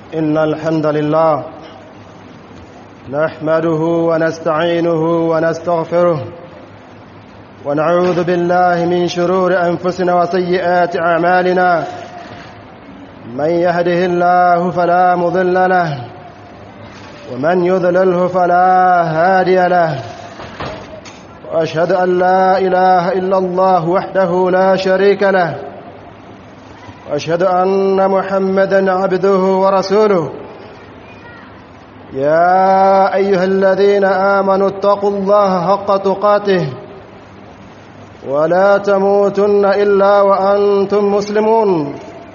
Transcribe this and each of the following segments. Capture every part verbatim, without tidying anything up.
إن الحمد لله نحمده ونستعينه ونستغفره ونعوذ بالله من شرور أنفسنا وسيئات أعمالنا من يهده الله فلا مضل له ومن يضلله فلا هادي له وأشهد أن لا إله إلا الله وحده لا شريك له وأشهد أن محمدًا عبده ورسوله يا أيها الذين آمنوا اتقوا الله حق تقاته ولا تموتن إلا وأنتم مسلمون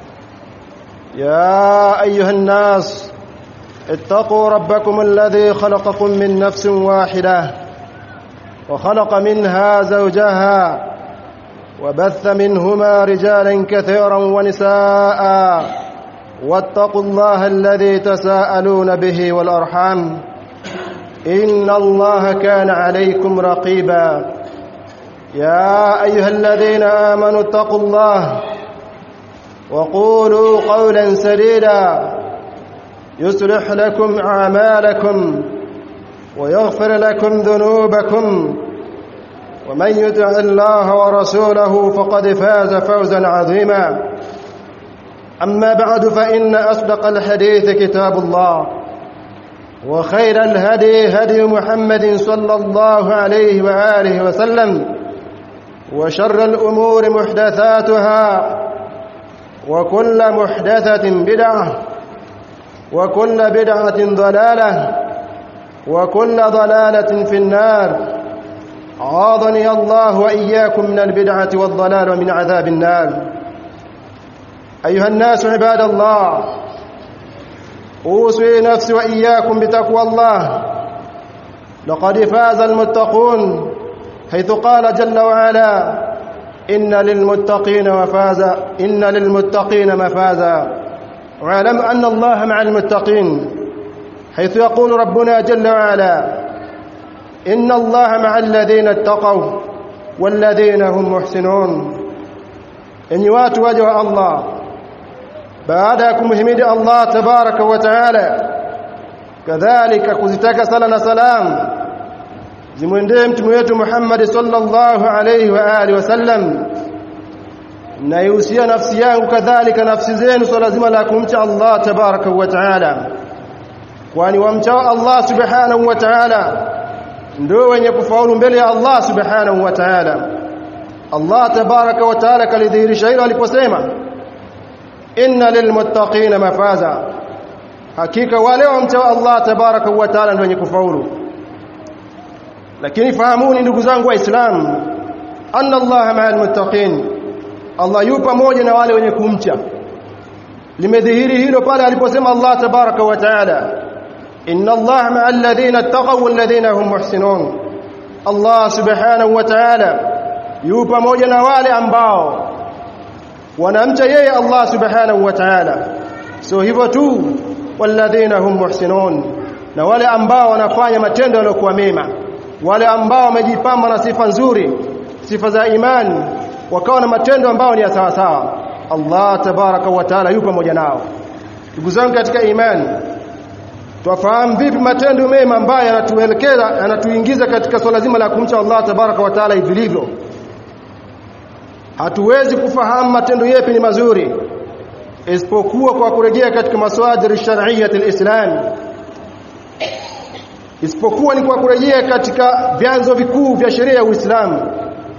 يا أيها الناس اتقوا ربكم الذي خلقكم من نفس واحدة وخلق منها زوجها وبث منهما رجالا كثيرا ونساء واتقوا الله الذي تساءلون به والأرحام إن الله كان عليكم رقيبا يا أيها الذين آمنوا اتقوا الله وقولوا قولا سديدا يصلح لكم أعمالكم ويغفر لكم ذنوبكم ومن يطع الله ورسوله فقد فاز فوزا عظيما أما بعد فإن أصدق الحديث كتاب الله وخير الهدي هدي محمد صلى الله عليه وآله وسلم وشر الأمور محدثاتها وكل محدثة بدعة وكل بدعة ضلالة وكل ضلالة في النار عاذني الله وإياكم من البدعة والضلال ومن عذاب النار أيها الناس عباد الله أوصي نفسي وإياكم بتقوى الله لقد فاز المتقون حيث قال جل وعلا إن للمتقين مفازا إن للمتقين مفازا واعلم أن الله مع المتقين حيث يقول ربنا جل وعلا إن الله مع الذين اتقوا والذين هم محسنون إني watu waja wa Allah baada ya kumhimidi Allah tabaraka wa taala kadhalika kuzitaka sala na salam zimwendee mtume wetu Muhammad sallallahu alayhi wa alihi wasallam na yusia nafsi yangu kadhalika nafsi zenu swala zima la kumcha Allah tabaraka wa taala kwani wamcha Allah subhanahu wa taala ndio wenye kufaulu mbele ya Allah subhanahu wa ta'ala. Allah tabaraka wa ta'ala kalidhihirisha hilo aliposema inna lilmuttaqina mafaza, hakika wale wamcha Allah tabaraka wa ta'ala ndio wenye kufaulu. Lakini fahamuni ndugu zangu waislamu, anna Allah ma'al muttaqin, Allah yupo pamoja na wale wenye kumcha. Limedhihiri hilo pale aliposema Allah tabaraka wa ta'ala إن الله مع الذين اتقوا والذين هم محسنون. الله سبحانه وتعالى yupo pamoja na wale ambao wanamcha yeye Allah subhanahu wa ta'ala, sio hivyo tu, walladhina hum muhsinun, na wale ambao wanafanya matendo yaliyokuwa mema, wale ambao wamejipamba na sifa nzuri, sifa za imani, wakawa na matendo ambayo ni sawa sawa, Allah tabaraka wa ta'ala yupo pamoja nao. Ndugu zangu katika imani, tufahamu vipi matendo mema ambayo yanatuelekeza yanatuingiza katika swala zima la kumcha Allah tabaraka wa taala vilivyo. Hatuwezi kufahamu matendo yapi ni mazuri isipokuwa kwa kurejea katika maswadir shar'iyyah al-Islam, isipokuwa ni kwa kurejea katika vyanzo vikuu vya sheria ya Uislamu.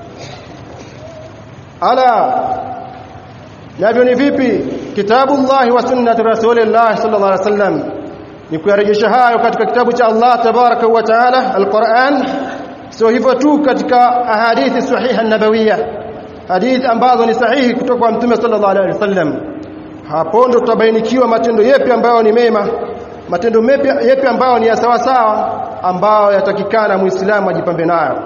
Ala navyo ni vipi? Kitabullah wa sunnat rasulillah sallallahu alaihi wasallam, ni kuyarejesha hayo katika kitabu cha Allah tabaraka wa taala al-Qur'an, sio hivyo tu katika ahadithi sahiha an-nabawiyya, hadithi ambazo ni sahihi kutoka kwa Mtume sallallahu alaihi wasallam. Hapo ndo tutabainikiwa matendo yapi ambayo ni mema, matendo yapi ambayo ni ya sawa sawa, ambayo yatakikana muislamu ajipambe nayo.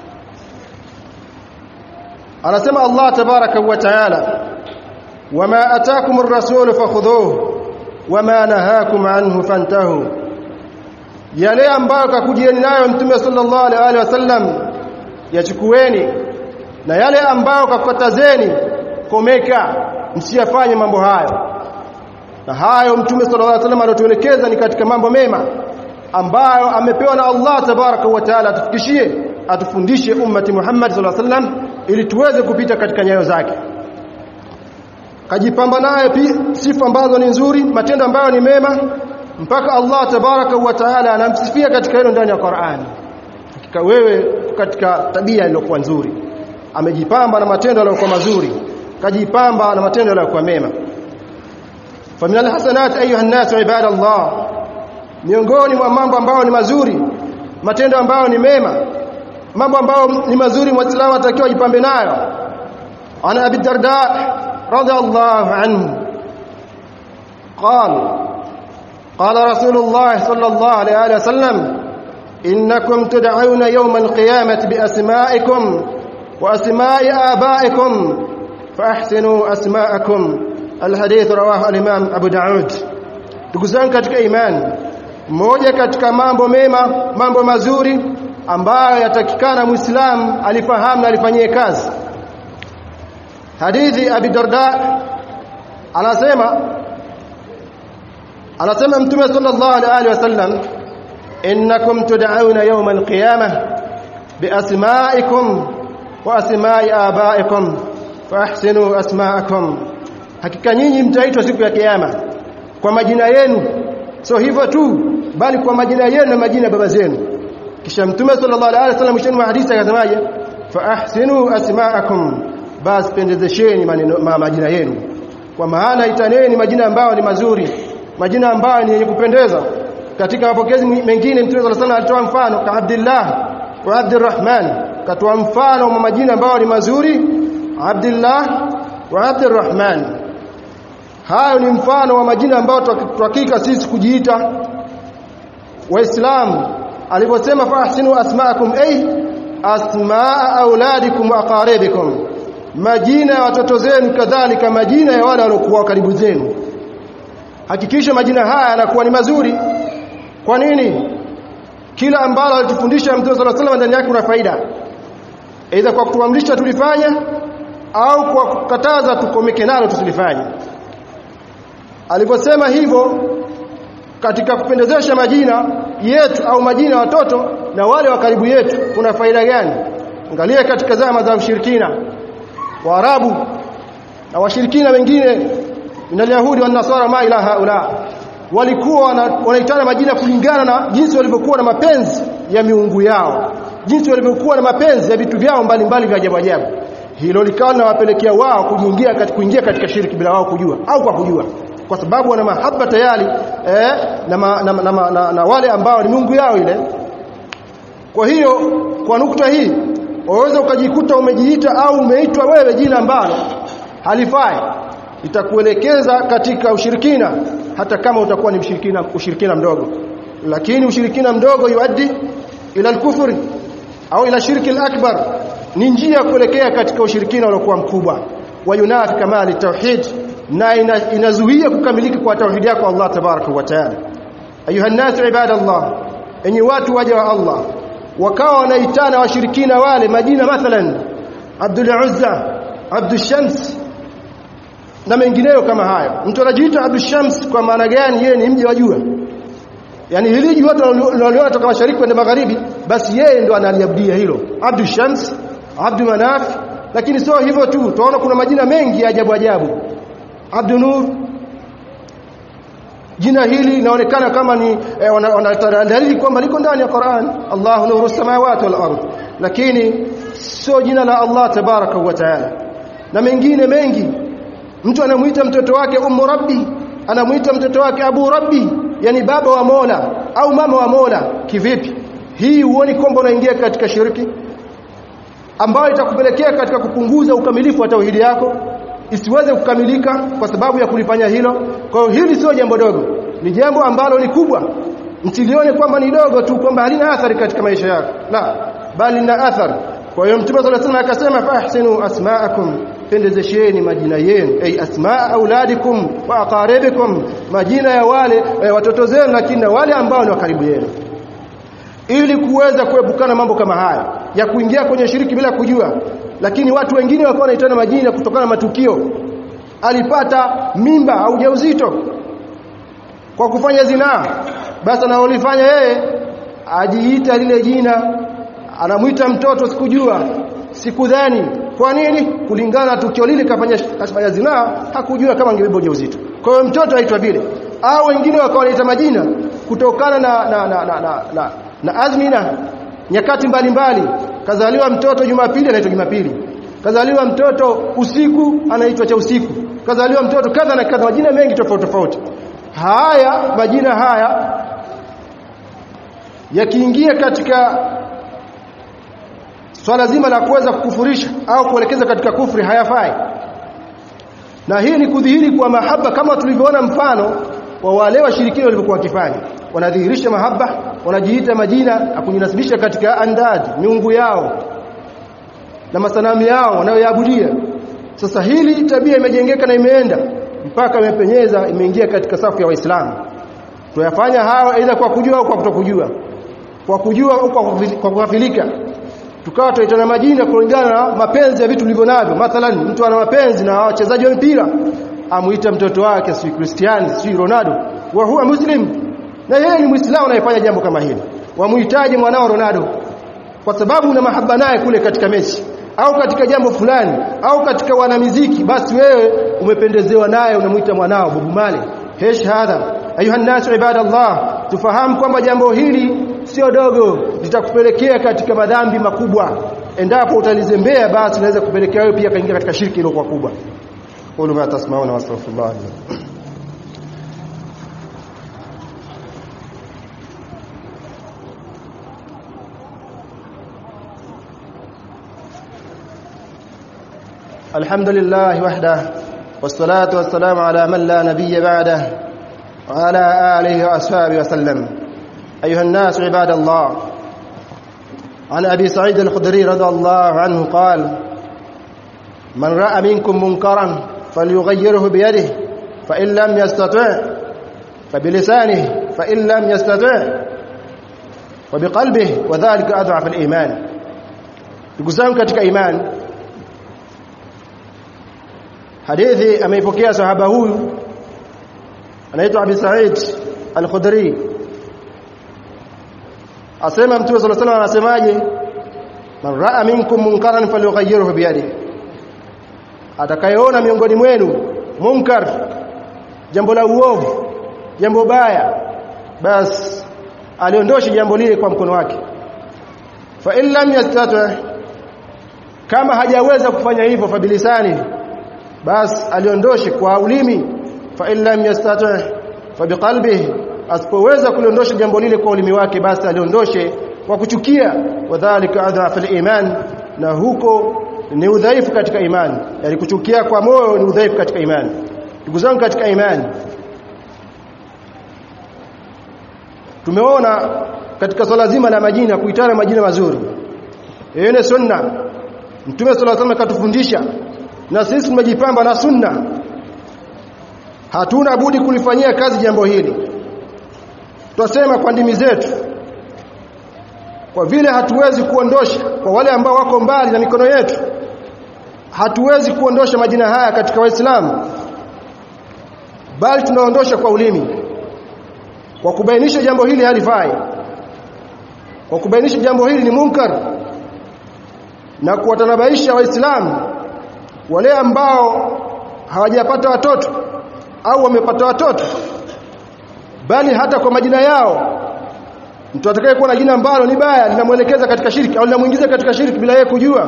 Anasema Allah tabaraka wa taala, wama ataakumur rasul fakhudhuhu wama nahakum anhu fantahu, yale ambayo kakujieni nayo Mtume sallallahu alaihi wasallam yachukueni, na yale ambayo kakatazeni komeka, msiyafanye mambo hayo. na hayo mtume sallallahu alaihi wasallam anatuelekeza ni katika mambo mema ambayo amepewa na Allah tabaraka wa taala atufikishie, atufundishe ummati Muhammad sallallahu alaihi wasallam ili tuweze kupita katika nyayo zake. Kajipamba naye pia sifa ambazo ni nzuri, matendo ambayo ni mema, mpaka Allah tabaraka wa taala anamsifia katika hilo ndani ya Qur'an. Hakika wewe katika tabia iliyokuwa nzuri, amejipamba na matendo yaliyokuwa mazuri, kajipamba na matendo yaliyokuwa mema. فمن الحسنات ايها الناس عباد الله, miongoni mwa mambo ambayo ni mazuri, matendo ambayo ni mema, mambo ambayo ni mazuri muislamu atakiwa jipambe nayo. Ana Abi Darda radhiallahu anhu قال قال رسول الله صلى الله عليه وسلم إنكم تدعون يوم القيامة بأسمائكم وأسماء آبائكم فأحسنوا أسماءكم. الحديث رواه الإمام أبو داود. Tukuzani katika imani, moja katika mambo mema, mambo mazuri ambayo yatakikana muislamu alifahamu na alifanyie kazi. Hadithi Abi Darda anasema anasema Mtume sallallahu alaihi wasallam, innakum tud'auna yawm al-qiyamah bi asma'ikum wa asma'i abaikum fa ahsinu asma'akum. Hakika nyinyi mtaitwa siku ya kiyama kwa majina yenu, sio hivyo tu bali kwa majina yenu na majina ya baba zenu. Kisha Mtume sallallahu alaihi wasallam mwishoni mwa hadithi akasemaje, fa ahsinu asma'akum, basi pendezesheni majina yenu, kwa maana itaneni majina ambayo ni mazuri, majina ambayo ni yenye kupendeza. Katika mapokezi mengine Mtume sallallahu alaihi wasallam alitoa mfano ka Abdullah wa Abdurrahman, katoa mfano wa majina ambayo ni mazuri, Abdullah wa Abdurrahman. Hayo ni mfano wa majina ambayo tuhakika sisi kujiita Waislamu. Aliposema fa ahsinu asma'akum, ay asma'a auladikum wa aqaribikum, majina ya watoto zenu, kadhalika majina ya wale waliokuwa karibu zenu. Hakikisha majina haya yanakuwa ni mazuri. Kwa nini? Kila ambalo alitufundisha Mtume sallallahu alaihi wasallam ndani yake kuna faida, aidha kwa kutuamrisha tulifanya au kwa kukataza tukomeke nalo tusilifanye. Aliposema hivyo katika kupendezesha majina yetu au majina ya watoto na wale wa karibu yetu, kuna faida gani? Angalia katika zama za ushirikina, Waarabu na washirikina wengine na Yahudi na Nasara, ma ilaha haula, walikuwa wanaitana majina kulingana na jinsi walivyokuwa na mapenzi ya miungu yao, jinsi walivyokuwa na mapenzi ya vitu vyao mbalimbali vya ajabu ajabu. Hilo likawa linawapelekea wao kuingia katika kuingia katika shirki bila wao kujua au kwa kujua, kwa sababu wana mahaba tayari eh, na, ma, na, na, na, na, na wale ambao ni miungu yao ile. Kwa hiyo kwa nukta hii waweza ukajikuta umejiita au umeitwa wewe jina ambalo halifai, itakuelekeza katika ushirikina, hata kama utakuwa ni mshirikina, ushirikina mdogo. Lakini ushirikina mdogo yuaddi ila al-kufri au ila shirki al-akbar, ni njia kuelekea katika ushirikina uliokuwa mkubwa. Wa yunafi kamali tauhid, na inazuia kukamilika kwa tauhid yako Allah tabaraka wa taala. Ayuha an-nas ibadallah, enyi watu waja wa Allah, wakawa wanaitana washirikina wale majina, mathalan Abdul Uzza, Abdul Shams na mengineyo kama hayo. Mtu anajiita Abdul Shams kwa maana gani? Yeye ni mji wa jua, yani hili jua tunaliona kutoka mashariki kwenda magharibi, basi yeye ndo analiabudia hilo, Abdul Shams, Abdul Manaf. Lakini sio hivyo tu, tunaona kuna majina mengi ya ajabu ajabu. Abdul Nur, jina hili linaonekana kama ni eh, wanatadalili kwamba liko ndani ya Qur'an, Allahu nuru samawati wal ardh, lakini sio jina la Allah tabaraka wa taala. Na mengine mengi, mtu anamuita mtoto wake Ummu Rabbi, anamuita mtoto wake Abu Rabbi, yani baba wa Mola au mama wa Mola. Kivipi hii? Huoni kwamba unaingia katika shirki ambayo itakupelekea katika kupunguza ukamilifu wa tauhidi yako isiweze kukamilika kwa sababu ya kulifanya hilo? Kwa hiyo hili sio jambo dogo, ni jambo ambalo ni kubwa. Msilione kwamba ni dogo tu, kwamba halina athari katika maisha yako, la, bali lina athari. Kwa hiyo Mtume sallallahu alaihi wasallam akasema, fa ahsinu asma'akum, pendezesheni majina yenu, ay asma'a auladikum wa aqaribikum, majina ya wale e, watoto zenu, lakini wale ambao ni wa karibu yenu, ili kuweza kuepukana mambo kama haya ya kuingia kwenye shiriki bila kujua. Lakini watu wengine walikuwa wanaitana majina kutokana na matukio. Alipata mimba au ujauzito, kwa kufanya zinaa, basi anaolifanya yeye ajiita lile jina, anamuita mtoto sikujua, sikudhani. Kwa nini? Kulingana na tukio lile kafanya kafanya zinaa, hakujua kama angebeba ujauzito. Kwa hiyo mtoto aitwa vile. Au wengine wakawa wanaita majina kutokana na na na na, na, na, na azmina, nyakati mbalimbali. Kazaliwa mtoto Jumapili anaitwa Jumapili. Kazaliwa mtoto usiku anaitwa cha usiku. Kazaliwa mtoto kadha na kadha, majina mengi tofauti tofauti. Haya majina haya yakiingia katika swala zima la kuweza kukufurisha au kuelekeza katika kufri hayafai. Na hii ni kudhihiri kwa mahaba, kama tulivyoona mfano wa wale washirikina walivyokuwa wakifanya. Wanadhihirisha mahaba, wanajiita majina na kujinasibisha katika andad, miungu yao na masanamu yao wanayoyaabudia. Sasa hili tabia imejengeka na imeenda mpaka imepenyeza, imeingia katika safu ya Waislamu. Tuyafanya hawa aidha kwa kujua au kwa kutokujua. Kwa kujua au kwa kughafilika. Tukawa tuitana majina kulingana na mapenzi ya vitu vilivyo navyo. Mathalan mtu ana mapenzi na wachezaji wa mpira, amuita mtoto wake si Cristiano, si Ronaldo, wa huwa muslim. Na yeye ni Muislamu anayefanya jambo kama hili. Wamuhitaji mwanao Ronaldo kwa sababu una mahaba naye kule katika mechi au katika jambo fulani au katika wanamuziki, basi wewe umependezewa naye unamuita mwanao Bob Marley. Hesh hadha ayuha nasu ibadallah, tufahamu kwamba jambo hili sio dogo, litakupelekea katika madhambi makubwa. Endapo utalizembea, basi unaweza kupelekea wewe pia kaingia katika shirki ile kwa kubwa. Qulu ma tasmauna wastaghfirullah. Alhamdulillah wahda wassalatu wassalamu ala man la nabiyya ba'da wa ala alihi wa ashabihi wa sallam. أيها الناس عباد الله، عن أبي سعيد الخدري رضي الله عنه قال: من رأى منكم منكرا فليغيره بيده فإن لم يستطع فبلسانه فإن لم يستطع فبقلبه وذلك أضعف الإيمان. تقسم katika iman. Hadithi ameipokea sahaba huyu anaitwa Abi Sa'id al-Khudri. Asema Mtume صلى الله عليه وسلم anasemaje? Man ra'a minkum munkaran falyughayyirhu biyadihi, atakayeona miongoni mwenu munkar, jambo la uovu, jambo baya, bas aliondoshe jambo lile kwa mkono wake. Fa in lam yastati', kama hajaweza kufanya hivyo, fa bilisani, bas aliondoshe kwa ulimi. Fa in lam yastati' fa biqalbihi, asipoweza kuliondosha jambo lile kwa ulimi wake, basi aliondoshe kwa kuchukia. Wadhālika adhafu al-iman, na huko ni udhaifu katika imani. Yani kuchukia kwa moyo ni udhaifu katika imani. Ndugu zangu katika imani, tumeona katika swala zima la majina, kuitana majina mazuri, hiyo ni sunna. Mtume sallallahu alaihi wasallam katufundisha, na sisi tumejipamba na sunna, hatuna budi kulifanyia kazi jambo hili. Tutasema kwa ndimi zetu, kwa vile hatuwezi kuondosha, kwa wale ambao wako mbali na mikono yetu, hatuwezi kuondosha majina haya katika Waislamu, bali tunaondosha kwa ulimi, kwa kubainisha jambo hili halifai, kwa kubainisha jambo hili ni munkar, na kuwatanabaisha Waislamu wale ambao hawajapata watoto au wamepata watoto, bali hata kwa majina yao. Mtu atakaye kuwa na jina ambalo ni baya, linamuelekeza katika shirki au linamuingiza katika shirki bila yeye kujua,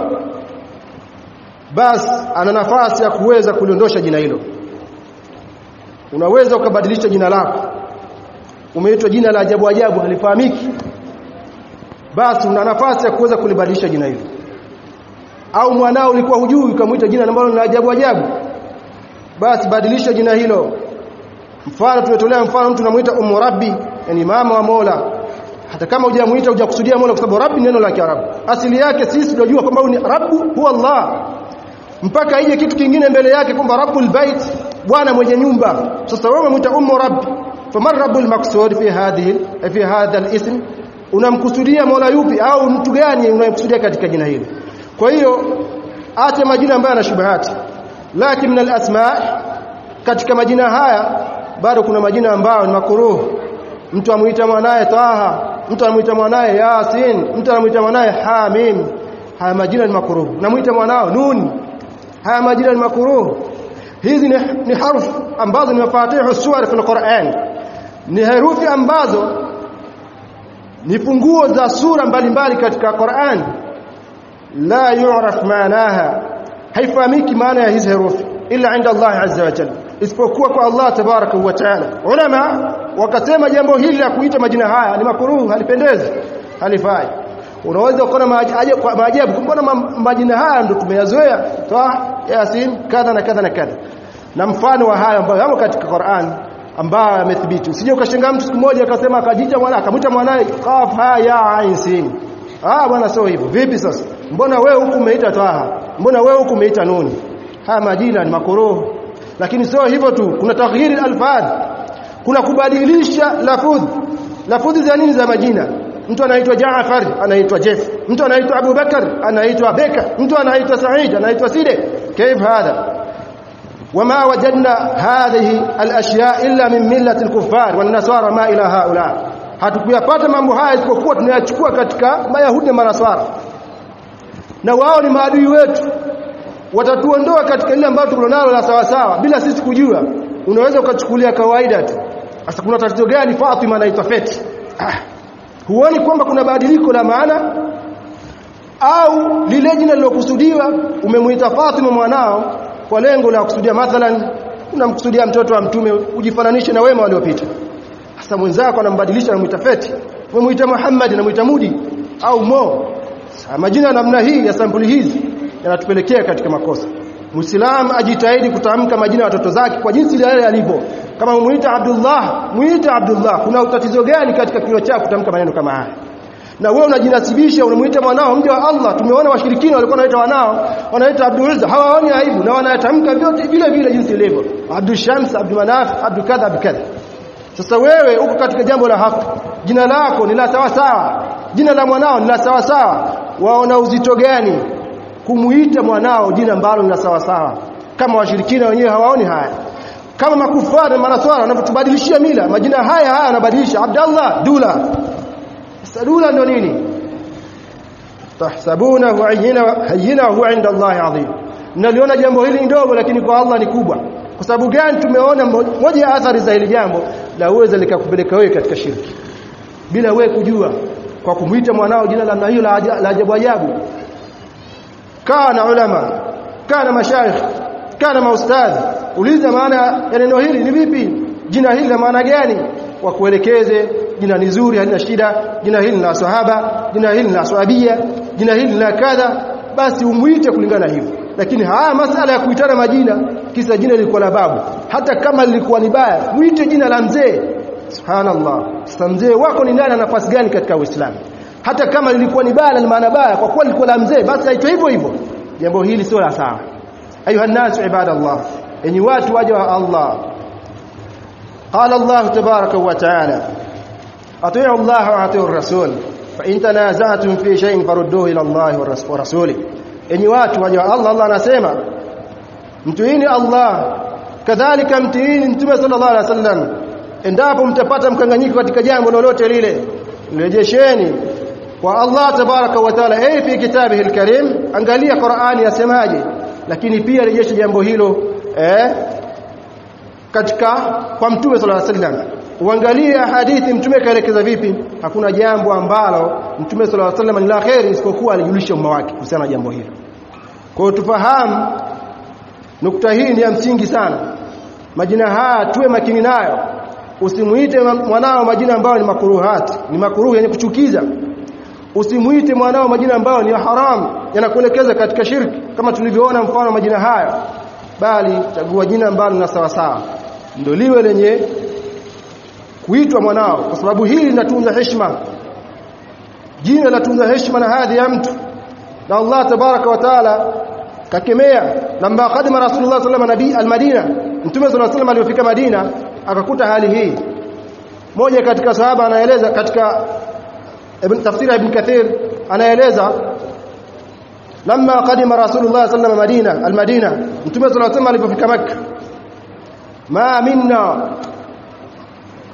basi ana nafasi ya kuweza kuliondosha jina hilo. Unaweza ukabadilisha jina lako, umeitwa jina la ajabu ajabu halifahamiki, basi una nafasi ya kuweza kulibadilisha jina hilo. Au mwanao ulikuwa hujui ukamuita jina ambalo ni ajabu ajabu, basi badilisha jina hilo. Mfano tumetolea mfano, mtu anamuita Ummu Rabbi, yani mama wa Mola. Hata kama hujamuita hujakusudia Mola, kwa sababu Rabbi neno la Kiarabu, asili yake sisi tunajua kwamba ni Rabbu huwa Allah, mpaka ije kitu kingine mbele yake kwamba Rabbul Bait, bwana mwenye nyumba. Sasa wewe unamuita Ummu Rabbi, faman Rabbul maqsud fi hadhihi fi hadha al-ism, unamkusudia Mola yupi au mtu gani unayemkusudia katika jina hili? Kwa hiyo acha majina ambayo yana shubahati, lakini min al-asma', katika majina haya bado kuna majina ambayo ni makruh. Mtu amuita mwanae Taha, mtu amuita mwanae Yasin, mtu amuita mwanae Hamim. Haya majina ni makruh. Namuita mwanao Nun. Haya majina ni makruh. Hizi ni, ni harfu ambazo ni mafatihu suwar fi al-Qur'an. Ni herufi ambazo ni funguo za sura mbalimbali katika Qur'an. La yu'raf maanaha, haifahamiki maana ya hizi herufi illa inda Allah azza wa jalla, isipokuwa kwa Allah tabaraka wa taala. Ulama wakasema jambo hili la kuita majina haya ni makruh, halipendezi, halifai. Unaweza kuona maajabu, mbona majina haya ndio tumeyazoea, Taha, Yasin, kadha na kadha na kadha, na mfano wa haya ambayo yamo katika Qur'an ambayo yamethibiti. Usije ukashangaa mtu siku moja akasema akajiita mwana akamwita mwanae Qaf ha ya ain sin. Ah bwana, sio hivyo. Vipi sasa? Mbona wewe huku umeita Taha? Mbona wewe huku umeita Nun? Haya majina ni makruh. Lakini sio hivyo tu, kuna taghyir al-alfadh, kuna kubadilisha lafudh. Lafudhi za nini za majina? Mtu anaitwa Jaafar anaitwa Jeff, mtu anaitwa Abu Bakar anaitwa Beka, mtu anaitwa Said anaitwa Side. كيف هذا؟ وما وجدنا هذه الاشياء الا من مله الكفار والنصارى ما الى هؤلاء. Hatukuyapata mambo haya isipokuwa tunayachukua katika Mayahudi na Manaswara, na wao ni maadui wetu, watatuondoa katika ile ambayo tuko nalo la sawa sawa bila sisi kujua. Unaweza ukachukulia kawaida tu. Sasa kuna tatizo gani Fatima anaitwa Feti? Ah, huoni kwamba kuna badiliko la maana? Au lile jina lilokusudiwa umemuita Fatima mwanao kwa lengo la kusudia, mathalan unamkusudia mtoto wa mtume ujifananishe na wema waliopita. Sasa mwenzako anambadilisha na muita Feti, umemuita Muhammad na muita Mudi au Mo. Sasa majina namna hii ya sampuli hizi yanatupelekea katika makosa. Muislamu ajitahidi kutamka majina ya watoto zake kwa jinsi ile yalivyo. Kama umuita Abdullah, muita Abdullah. Kuna utatizo gani katika kinywa chako kutamka maneno kama haya? Na wewe unajinasibisha unamuita mwanao mja wa Allah. Tumeona washirikina walikuwa wanaita wanao, wanaita Abdul Uzza, hawaoni aibu na wanatamka vyote vile vile jinsi ilivyo. Abdul Shams, Abdul Manaf, Abdul kadha bikadha. Sasa wewe uko katika jambo la haki. Jina lako ni la sawa sawa, jina la mwanao ni la sawa sawa. Waona uzito gani kumuita mwanao jina ambalo ni la sawa sawa? Kama washirikina wenyewe hawaoni haya. Kama makufari na manaswara wanavyotubadilishia mila, majina haya haya wanabadilisha. Abdallah, Dula. Dula ndio nini? Tahsabunahu hayyinahu inda Allah adhim. Naliona jambo hili ndogo lakini kwa Allah ni kubwa. Kwa sababu gani? Tumeona moja ya athari za hili jambo la uweza likakupeleka wewe katika shirki bila wewe kujua, kwa kumuita mwanao jina la hiyo la ajabu ajabu. Kana ulama, kana mashayikh, kana maustadhi, uliza maana ya neno hili ni vipi, jina hili la maana gani, wakuelekeze. Jina ni zuri, halina shida, jina hili la sahaba, jina hili la sahabia, jina hili la kadha, basi umuite kulingana hivyo. Lakini haya masala ya kuitana majina kisa jina lilikuwa la babu, hata kama lilikuwa ni baya, muite jina la mzee. Subhanallah. Sasa mzee wako ni nani, nafasi gani katika Uislamu? Hata kama lilikuwa ni baya na maana baya, kwa kuwa lilikuwa la mzee, basi aitwe hivyo hivyo. Jambo hili sio la sawa. Ayuha nasu ibadallah, enyi watu waja wa Allah. Qala Allah tabaraka wa taala, atii'u Allah wa atii'ur rasul, fa in tanaza'tum fi shay'in farudduhu ila Allah wa rasulih. Enyi watu waja wa Allah, Allah anasema mtiini Allah, kadhalika mtiini Mtume sallallahu alaihi wasallam. Endapo mtapata mkanganyiko katika jambo lolote lile, rejesheni kwa Allah tabaraka wa taala, ay fi kitabihi alkarim. Angalia Qur'ani yasemaje, lakini pia rejesha jambo hilo eh katika kwa Mtume sallallahu alaihi wasallam. Uangalie hadithi Mtume kaelekeza vipi. Hakuna jambo ambalo Mtume sallallahu alaihi wasallam ni la kheri isipokuwa alijulisha umma wake kuhusiana na jambo hilo. Kwa hiyo tufahamu nukta hii ni ya msingi sana. Majina haya tuwe makini nayo. Usimuite mwanao majina ambayo ni makruhat, ni makruh yenye kuchukiza. Usimuite mwanao majina ambayo ni haram, yanakuelekeza katika shirki kama tulivyoona mfano majina haya, bali chagua jina ambalo ni sawa sawa, ndio liwe lenye kuitwa mwanao, kwa sababu hili linatunza heshima. Jina latunza heshima na hadhi ya mtu, na Allah tabaraka wa taala kakemea. Lamba qadima Rasulullah sallallahu alaihi wasallam al-Madina, Mtume sallallahu alaihi wasallam alifika Madina akakuta hali hii. Moja katika sahaba anaeleza katika ibn tafsir ibn Kathir, anaeleza lamba qadima Rasulullah sallallahu alaihi wasallam Madina al-Madina, Mtume sallallahu alaihi wasallam alipofika Makkah, ma minna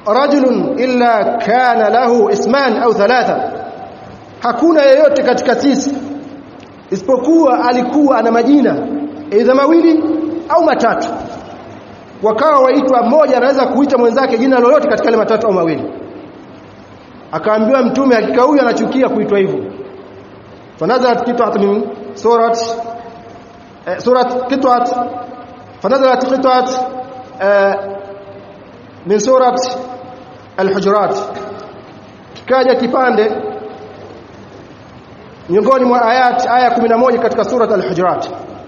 rajulun illa kana lahu isman au thalatha, hakuna yeyote katika sisi isipokuwa alikuwa ana majina aidha mawili au matatu. Wakawa waitwa, mmoja anaweza kuita mwenzake jina lolote katika ile matatu au mawili. Akaambiwa Mtume hakika huyu anachukia kuitwa hivyo. Fanazalat qit'at min surat eh, surat qit'at fanazalat qit'at eh, min surat al-Hujurat, kikaja kipande miongoni mwa ayat aya kumi na moja katika surat al-Hujurat.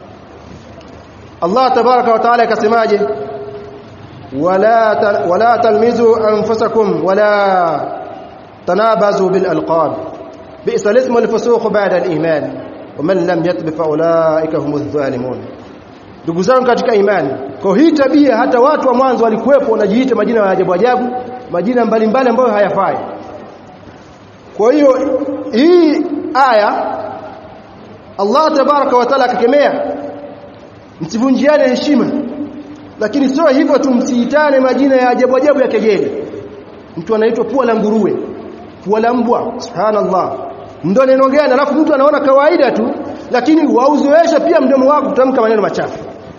Allah tabaraka wa taala akasemaje, wala ta, wala talmizu anfusakum wala tanabazu bil alqab bi'sa al-ismu al-fusuq ba'da al-iman wa man lam yatub fa ulaika humuz zalimun. Ndugu zangu katika imani, kwa hii tabia hata watu wa mwanzo walikuwepo wanajiita majina ya ajabu ajabu, majina mbalimbali ambayo hayafai. Kwa hiyo hii aya Allah tabaraka wa taala akakemea msivunjiane heshima, lakini sio hivyo tu, msiitane majina ya ajabu ajabu ya kejeli. Mtu anaitwa pua la nguruwe, pua la mbwa, subhanallah, ndio neno gani? Alafu mtu anaona kawaida tu, lakini wauzoesha pia mdomo wako kutamka maneno machafu.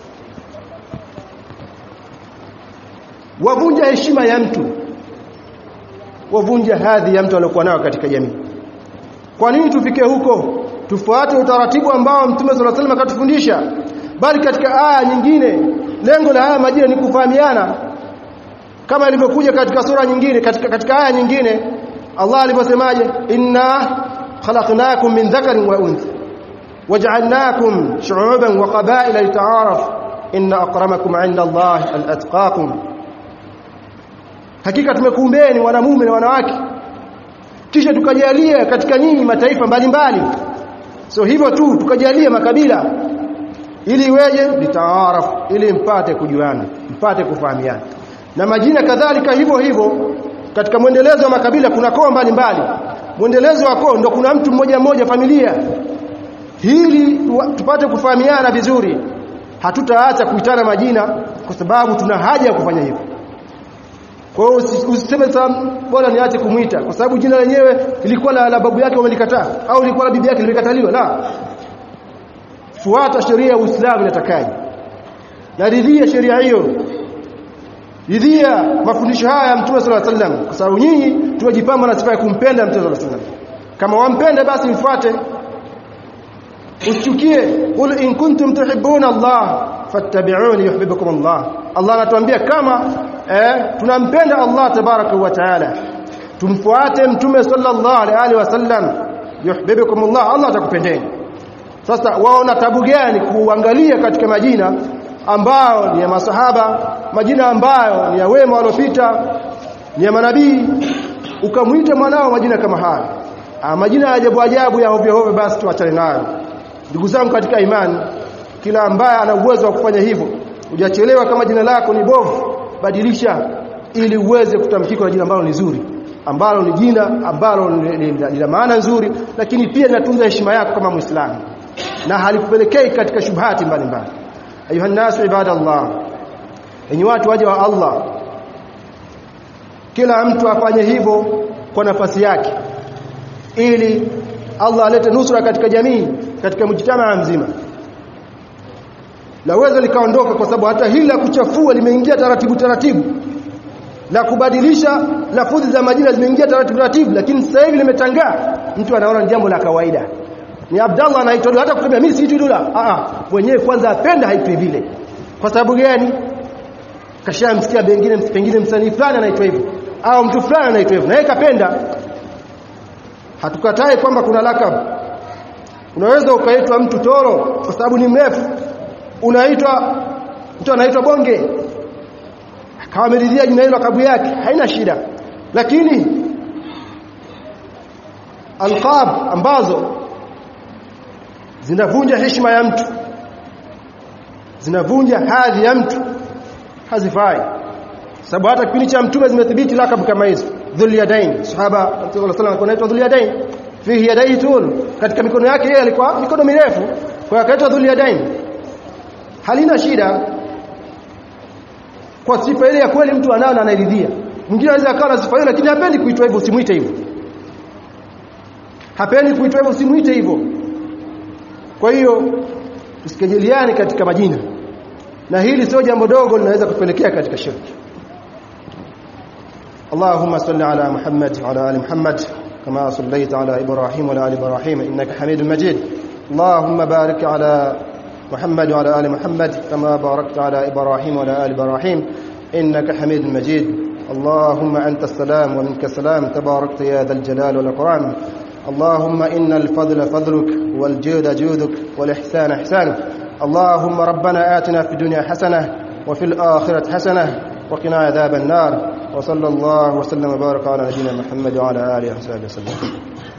Wavunja heshima ya mtu, wavunja hadhi ya mtu aliyokuwa nayo katika jamii. Kwa nini tufike huko? Tufuate utaratibu ambao Mtume sallallahu alaihi wasallam akatufundisha. Bali katika aya nyingine, lengo la haya majina ni kufahamiana, kama ilivyokuja katika sura nyingine, katika katika aya nyingine Allah alivyosemaje, inna khalaqnakum min dhakarin wa untha waj'alnakum shu'uban wa qaba'ila lita'arafu inna akramakum 'inda Allahi al-atqakum, hakika tumekuumbeni wanamume na wanawake kisha tukajalia katika nyinyi mataifa mbalimbali. So hivyo tu tukajalia makabila ili weje litaarafu, ili mpate kujuana, mpate kufahamiana. Na majina kadhalika hivyo hivyo, katika mwendelezo wa makabila kuna koo mbalimbali. Mwendelezo wa koo ndio kuna mtu mmoja mmoja familia, ili tupate kufahamiana vizuri. Hatutaacha kuitana majina kwa sababu tuna haja ya kufanya hivyo. Kwa hiyo usiseme sana bora niache kumuita kwa sababu jina lenyewe lilikuwa la, la babu yake wamelikataa au lilikuwa la bibi yake limekataliwa. La, fuata sheria ya Uislamu inatakaje, na ridhia sheria hiyo, ridhia mafundisho haya ya Mtume sallallahu alaihi wasallam, kwa sababu nyinyi tuwajipamba na sifa ya kumpenda Mtume sallallahu alaihi wasallam. Kama wampenda basi mfuate, usichukie. Qul in kuntum tuhibbuna Allah fattabi'uni yuhibbukum Allah. Allah anatuambia kama eh, tunampenda Allah tabaraka wa taala, tumfuate Mtume sallallahu alaihi wasallam, yuhibbukum Allah, Allah atakupendeni. Sasa waona tabu gani kuangalia katika majina ambao ni ya masahaba, majina ambayo ni ya wema waliopita, ni ya manabii, ukamuita mwanao majina kama haya? Ah, majina ya ajabu ajabu ya hovyo hovyo, basi tuachane nayo. Ndugu zangu katika imani, kila ambaye ana uwezo wa kufanya hivyo, hujachelewa. Kama jina lako ni bovu, badilisha ili uweze kutamkika na jina ambalo ni zuri, ambalo ni jina ambalo lina maana nzuri, lakini pia linatunza heshima yako kama Muislamu na halikupelekei katika shubhati mbalimbali. Ayuha nasu ibadallah, enyi watu waja wa Allah, kila mtu afanye hivyo kwa nafasi yake ili Allah alete nusra katika jamii, katika mjitamaa mzima. Laweza likaondoka, kwa sababu hata hili la kuchafua limeingia taratibu taratibu, la kubadilisha lafudhi za majina zimeingia taratibu taratibu, lakini sasa hivi limetangaa, mtu anaona ni jambo la kawaida. Ni Abdallah anaitwa, hata kutumia mimi siitwi Dula. Ah ah, mwenyewe kwanza apenda haitwi vile. Kwa sababu gani? Kashamsikia pengine pengine msanii fulani anaitwa hivyo au mtu fulani anaitwa hivyo, na yeye kapenda. Hatukatai kwamba kuna lakabu. Unaweza ukaitwa mtu Toro kwa sababu ni mrefu, unaitwa mtu anaitwa Bonge, kama ameridhia jina hilo lakabu yake, haina shida. Lakini alqab ambazo zinavunja heshima ya mtu, zinavunja hadhi ya mtu, hazifai. Sababu hata kipindi cha Mtume zimethibiti lakabu kama hizo. Dhul Yadain, sahaba Mtume sallallahu alaihi wasallam anaitwa Dhul Yadain, fihi yadai tul, katika mikono yake yeye alikuwa mikono mirefu, kwa akaitwa Dhul Yadain. Halina shida kwa sifa ile ya kweli mtu anao na anaridhia. Mwingine anaweza akawa na sifa hiyo lakini hapendi kuitwa hivyo, usimuite hivyo. Hapendi kuitwa hivyo, usimuite hivyo. Kwa hiyo tusikejeliane katika majina. Na hili sio jambo dogo, linaweza kupelekea katika shirki. Allahumma salli ala Muhammad wa ala ali Muhammad kama sallaita ala Ibrahim wa ala ali Ibrahim innaka Hamidum Majid. Allahumma barik ala محمد وعلى آل محمد كما باركت على إبراهيم وعلى آل إبراهيم إنك حميد مجيد. اللهم أنت السلام ومنك السلام تباركت يا ذا الجلال والإكرام. اللهم إن الفضل فضلك والجود جودك والإحسان إحسانك. اللهم ربنا آتنا في الدنيا حسنة وفي الآخرة حسنة وقنا عذاب النار. وصلى الله وسلم وبارك على نبينا محمد وعلى آله وصحبه وسلم.